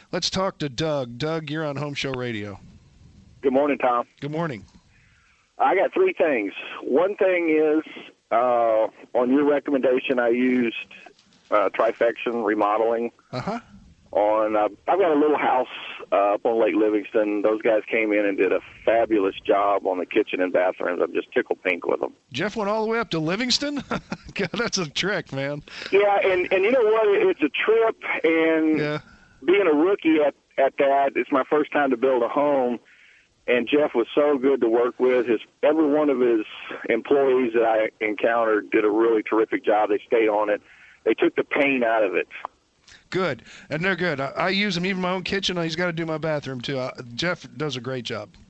Let's talk to Doug. Doug, you're on Home Show Radio. Good morning, Tom. Good morning. I got three things. One thing is, on your recommendation, I used Trifection Remodeling. Uh-huh. I've got a little house up on Lake Livingston. Those guys came in and did a fabulous job on the kitchen and bathrooms. I'm just tickled pink with them. Jeff went all the way up to Livingston? God, that's a trick, man. Yeah, and you know what? It's a trip, and being a rookie at that, it's my first time to build a home. And Jeff was so good to work with. Every one of his employees that I encountered did a really terrific job. They stayed on it. They took the pain out of it. Good. And they're good. I use them even in my own kitchen. He's got to do my bathroom, too. Jeff does a great job.